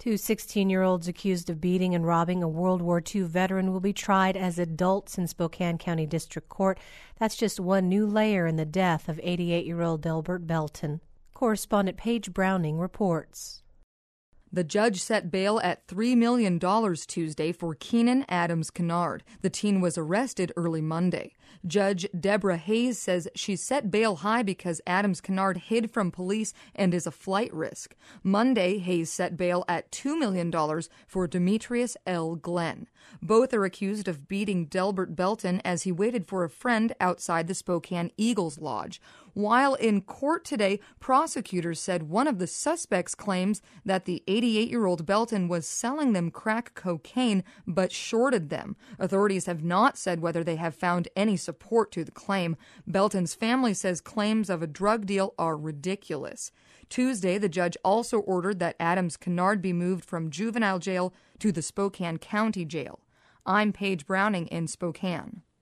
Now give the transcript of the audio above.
Two 16-year-olds accused of beating and robbing a World War II veteran will be tried as adults in Spokane County District Court. That's just one new layer in the death of 88-year-old Delbert Belton. Correspondent Paige Browning reports. The judge set bail at $3 million Tuesday for Keenan Adams Kennard. The teen was arrested early Monday. Judge Deborah Hayes says she set bail high because Adams Kennard hid from police and is a flight risk. Monday, Hayes set bail at $2 million for Demetrius L. Glenn. Both are accused of beating Delbert Belton as he waited for a friend outside the Spokane Eagles Lodge. While in court today, prosecutors said one of the suspects claims that the 88-year-old Belton was selling them crack cocaine but shorted them. Authorities have not said whether they have found any support to the claim. Belton's family says claims of a drug deal are ridiculous. Tuesday, the judge also ordered that Adams Kennard be moved from juvenile jail to the Spokane County Jail. I'm Paige Browning in Spokane.